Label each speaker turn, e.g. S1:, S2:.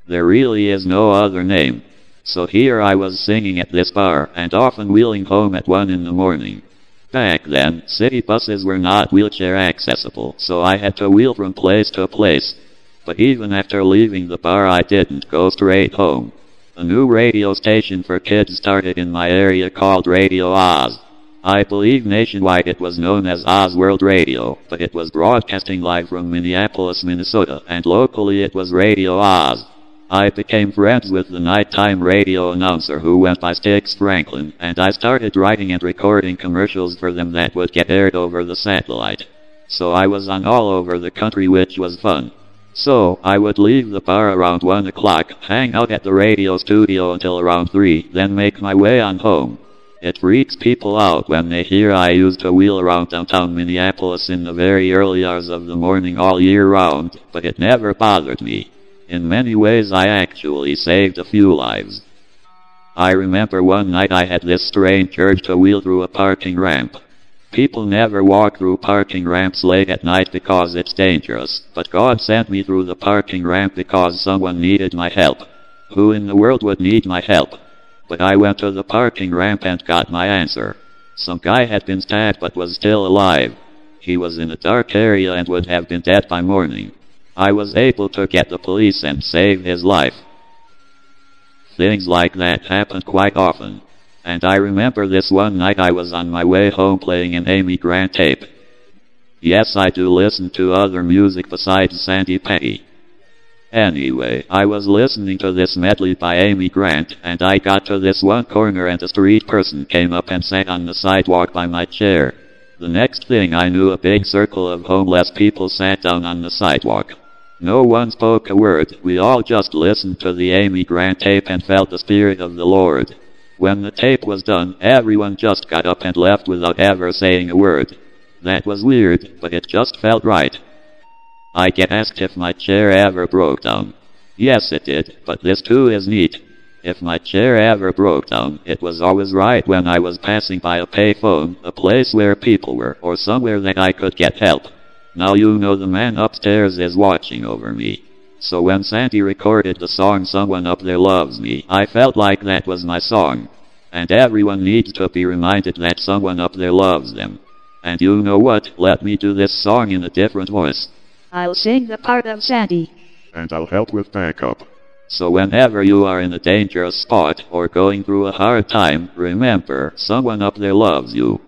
S1: There really is no other name. So here I was singing at this bar, and often wheeling home at 1 in the morning. Back then, city buses were not wheelchair accessible, so I had to wheel from place to place. But even after leaving the bar, I didn't go straight home. A new radio station for kids started in my area called Radio Oz. I believe nationwide it was known as Oz World Radio, but it was broadcasting live from Minneapolis, Minnesota, and locally it was Radio Oz. I became friends with the nighttime radio announcer who went by Styx Franklin, and I started writing and recording commercials for them that would get aired over the satellite. So I was on all over the country, which was fun. So, I would leave the bar around 1 o'clock, hang out at the radio studio until around 3, then make my way on home. It freaks people out when they hear I used to wheel around downtown Minneapolis in the very early hours of the morning all year round, but it never bothered me. In many ways I actually saved a few lives. I remember one night I had this strange urge to wheel through a parking ramp. People never walk through parking ramps late at night because it's dangerous, but God sent me through the parking ramp because someone needed my help. Who in the world would need my help? But I went to the parking ramp and got my answer. Some guy had been stabbed but was still alive. He was in a dark area and would have been dead by morning. I was able to get the police and save his life. Things like that happened quite often. And I remember this one night I was on my way home playing an Amy Grant tape. Yes, I do listen to other music besides Sandi Patty. Anyway, I was listening to this medley by Amy Grant, and I got to this one corner and a street person came up and sat on the sidewalk by my chair. The next thing I knew, a big circle of homeless people sat down on the sidewalk. No one spoke a word, we all just listened to the Amy Grant tape and felt the Spirit of the Lord. When the tape was done, everyone just got up and left without ever saying a word. That was weird, but it just felt right. I get asked if my chair ever broke down. Yes, it did, but this too is neat. If my chair ever broke down, it was always right when I was passing by a payphone, a place where people were, or somewhere that I could get help. Now you know the man upstairs is watching over me. So when Sandy recorded the song Someone Up There Loves Me, I felt like that was my song. And everyone needs to be reminded that someone up there loves them. And you know what? Let me do this song in a different voice.
S2: I'll sing the part of Sandy.
S3: And I'll help with backup.
S1: So whenever you are in a dangerous spot or going through a hard time, remember, someone up there loves you.